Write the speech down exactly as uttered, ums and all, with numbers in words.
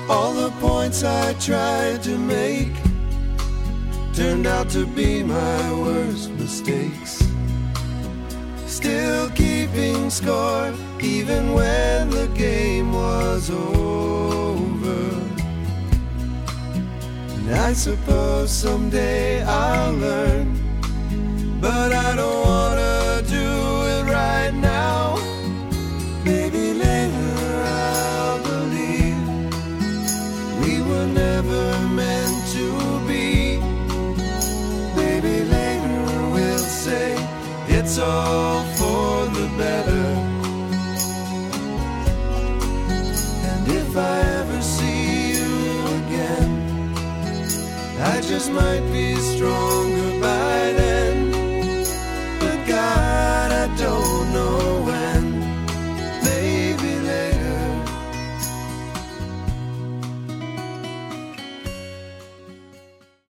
All the points I tried to make turned out to be my worst mistakes. Still keeping score even when the game was over. And I suppose someday I'll learn, but I don't wanna do it right now. Maybe later I'll believe we were never meant to be. Maybe later we'll say it's all for the better. And if I ever see you again, I just might be stronger